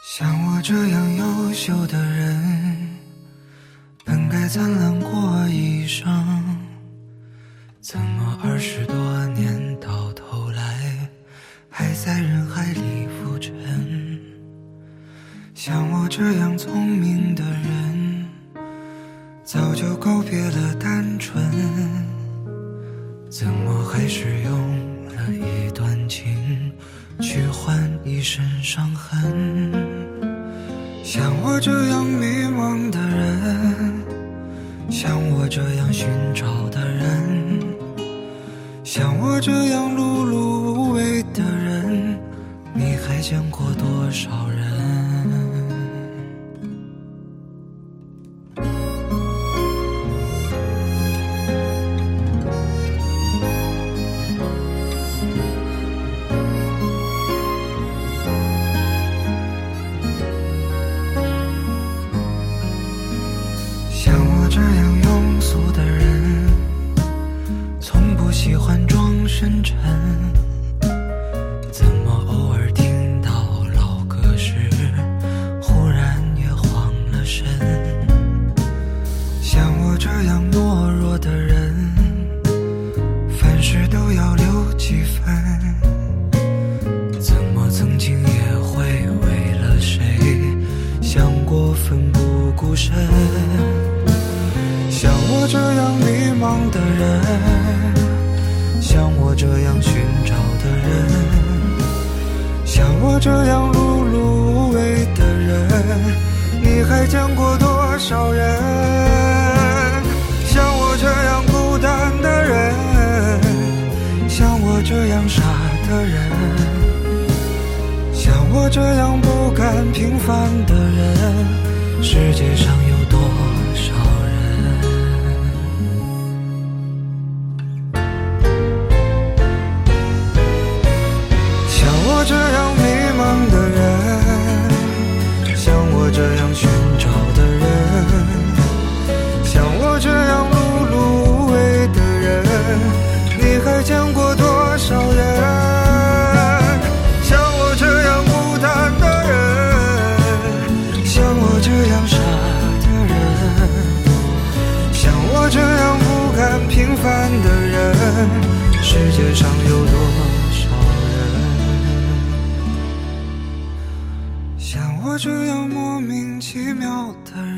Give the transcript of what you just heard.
像我这样优秀的人，本该灿烂过一生，怎么20多年到头来还在人海里浮沉？像我这样聪明的人，早就告别了单纯，怎么还是用了一段情去换一身伤痕？像我这样迷茫的人，像我这样寻找的人，像我这样碌碌无为的人，你还见过多少人？像我这样庸俗的人，从不喜欢装深沉，怎么偶尔听到老歌时忽然也慌了神？像我这样懦弱的人，凡事都要留几分，怎么曾经也会为了谁想过奋不顾身？像我这样迷茫的人，像我这样寻找的人，像我这样碌碌无为的人，你还见过多少人？像我这样孤单的人，像我这样傻的人，像我这样不甘平凡的人，世界上有多少人？像我这样迷茫的人，像我这样寻找的人，像我这样碌碌无为的人，你还见过多少人？像我这样孤单的人，像我这样傻的人，像我这样不甘平凡的人，世界上有多少人？像我这样莫名其妙的人，